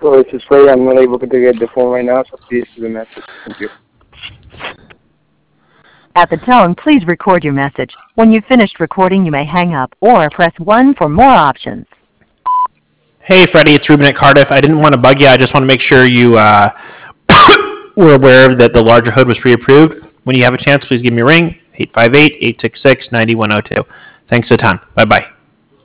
So this is Ray. I'm not able to get the phone right now, so please leave a message. Thank you. At the tone, please record your message. When you've finished recording, you may hang up or press 1 for more options. Hey, Freddie, it's Ruben at Cardiff. I didn't want to bug you. I just want to make sure you were aware that the larger hood was pre-approved. When you have a chance, please give me a ring, 858-866-9102. Thanks a ton. Bye-bye.